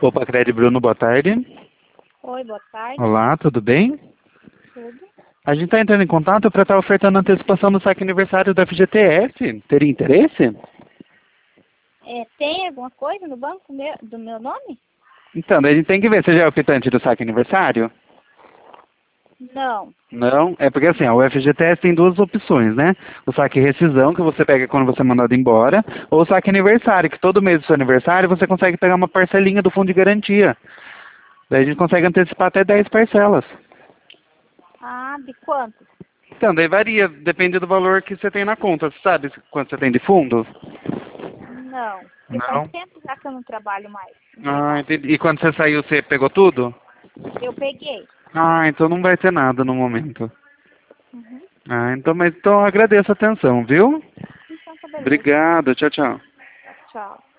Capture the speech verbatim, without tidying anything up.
Opa, Cred Bruno, boa tarde. Oi, boa tarde. Olá, tudo bem? Tudo? A gente está entrando em contato para estar ofertando a antecipação do saque aniversário da F G T S. Teria interesse? É, tem alguma coisa no banco meu, do meu nome? Então, daí a gente tem que ver. Você já é o quitante do saque aniversário? Não. Não, é porque assim, ó, o F G T S tem duas opções, né? O saque rescisão, que você pega quando você é mandado embora, ou o saque aniversário, que todo mês do seu aniversário você consegue pegar uma parcelinha do fundo de garantia. Daí a gente consegue antecipar até dez parcelas. Ah, de quanto? Então, daí varia, depende do valor que você tem na conta. Você sabe quanto você tem de fundo? Não. Porque faz Não. tempo já que eu não trabalho mais. Ah, entendi. E quando você saiu, você pegou tudo? Eu peguei. Ah, então não vai ter nada no momento. Uhum. Ah, então, mas então eu agradeço a atenção, viu? Então tá beleza. Obrigado, tchau, tchau. Tchau.